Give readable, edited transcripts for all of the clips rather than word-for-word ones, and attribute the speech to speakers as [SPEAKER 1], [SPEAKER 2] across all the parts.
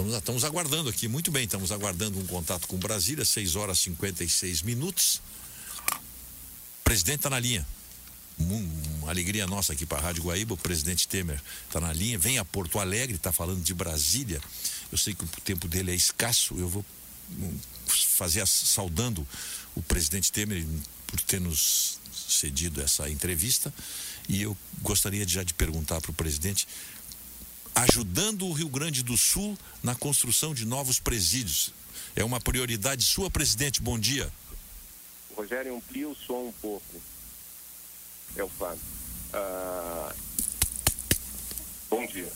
[SPEAKER 1] Estamos aguardando aqui, muito bem, estamos aguardando um contato com Brasília, 6h56. O presidente está na linha. Uma alegria nossa aqui para a Rádio Guaíba, o presidente Temer está na linha, vem a Porto Alegre, está falando de Brasília. Eu sei que o tempo dele é escasso, eu vou fazer saudando o presidente Temer por ter nos cedido essa entrevista, e eu gostaria já de perguntar para o presidente, ajudando o Rio Grande do Sul na construção de novos presídios, é uma prioridade sua, presidente? Bom dia.
[SPEAKER 2] Rogério, amplia o som um pouco. É o Fábio. Bom dia.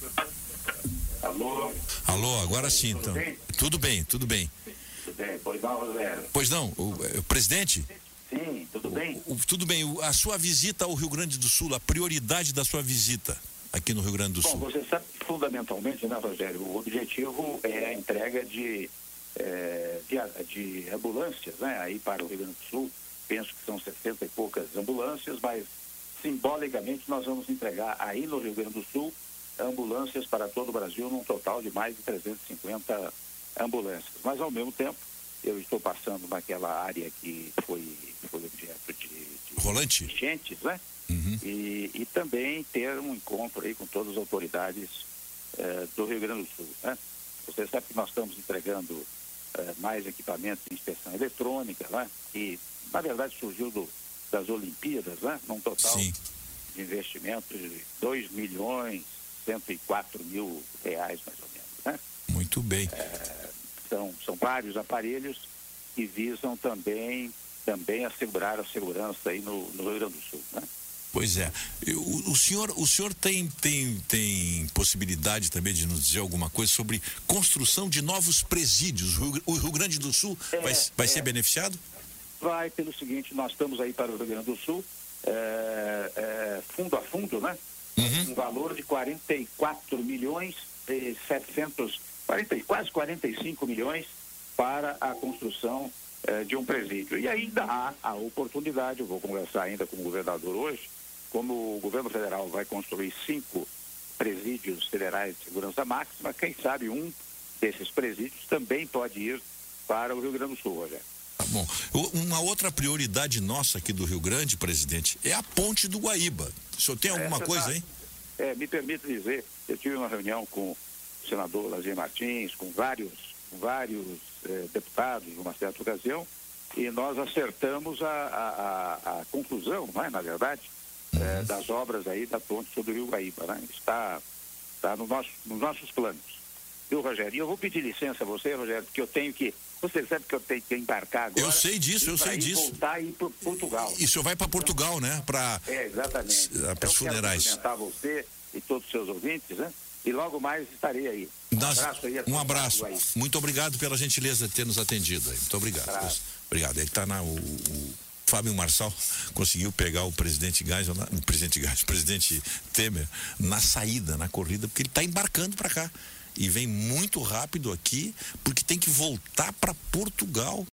[SPEAKER 2] Alô?
[SPEAKER 1] Alô, agora sim,
[SPEAKER 2] tudo
[SPEAKER 1] então.
[SPEAKER 2] Bem?
[SPEAKER 1] Tudo bem.
[SPEAKER 2] Tudo bem, pois não, Rogério.
[SPEAKER 1] Pois não, o presidente?
[SPEAKER 2] Sim, tudo bem?
[SPEAKER 1] Tudo bem, a sua visita ao Rio Grande do Sul, a prioridade da sua visita aqui no Rio Grande do Sul.
[SPEAKER 2] Bom, você sabe que fundamentalmente, né, Rogério, o objetivo é a entrega de ambulâncias, né, aí para o Rio Grande do Sul. Penso que são 60 e poucas ambulâncias, mas simbolicamente nós vamos entregar aí no Rio Grande do Sul ambulâncias para todo o Brasil, num total de mais de 350 ambulâncias. Mas, ao mesmo tempo, eu estou passando naquela área que foi objeto de
[SPEAKER 1] rolante?
[SPEAKER 2] Enchentes, né?
[SPEAKER 1] Uhum.
[SPEAKER 2] E também ter um encontro aí com todas as autoridades do Rio Grande do Sul, né? Você sabe que nós estamos entregando mais equipamentos de inspeção eletrônica, né? Que, na verdade, surgiu das Olimpíadas, né? Num total
[SPEAKER 1] Sim.
[SPEAKER 2] de investimento de 2.104.000 reais, mais ou menos, né?
[SPEAKER 1] Muito bem.
[SPEAKER 2] São vários aparelhos que visam também assegurar a segurança aí no Rio Grande do Sul, né?
[SPEAKER 1] Pois é. O senhor tem possibilidade também de nos dizer alguma coisa sobre construção de novos presídios? O Rio Grande do Sul vai ser beneficiado?
[SPEAKER 2] Vai pelo seguinte, nós estamos aí para o Rio Grande do Sul, fundo a fundo, né?
[SPEAKER 1] Uhum.
[SPEAKER 2] Um valor de quase 45 milhões para a construção de um presídio. E ainda há a oportunidade, eu vou conversar ainda com o governador hoje, como o governo federal vai construir 5 presídios federais de segurança máxima, quem sabe um desses presídios também pode ir para o Rio Grande do Sul, Rogério.
[SPEAKER 1] Tá bom. Uma outra prioridade nossa aqui do Rio Grande, presidente, é a Ponte do Guaíba. O senhor tem alguma coisa aí?
[SPEAKER 2] Me permite dizer, eu tive uma reunião com o senador Lazier Martins, com vários deputados numa certa ocasião, e nós acertamos a conclusão, não é, na verdade, das obras aí da ponte sobre o Rio Guaíba, né? Está nos nossos planos. Viu, Rogério? E eu vou pedir licença a você, Rogério, porque você sabe que eu tenho que embarcar agora.
[SPEAKER 1] Eu sei disso.
[SPEAKER 2] Voltar aí para Portugal.
[SPEAKER 1] E o senhor vai para Portugal, né?
[SPEAKER 2] Exatamente.
[SPEAKER 1] Para os funerais.
[SPEAKER 2] Eu quero cumprimentar você e todos os seus ouvintes, né? E logo mais estarei aí.
[SPEAKER 1] Um abraço. Muito obrigado pela gentileza de ter nos atendido aí. Muito obrigado. Obrigado. Ele está o Fábio Marçal conseguiu pegar o presidente Temer na saída, na corrida, porque ele está embarcando para cá. E vem muito rápido aqui, porque tem que voltar para Portugal.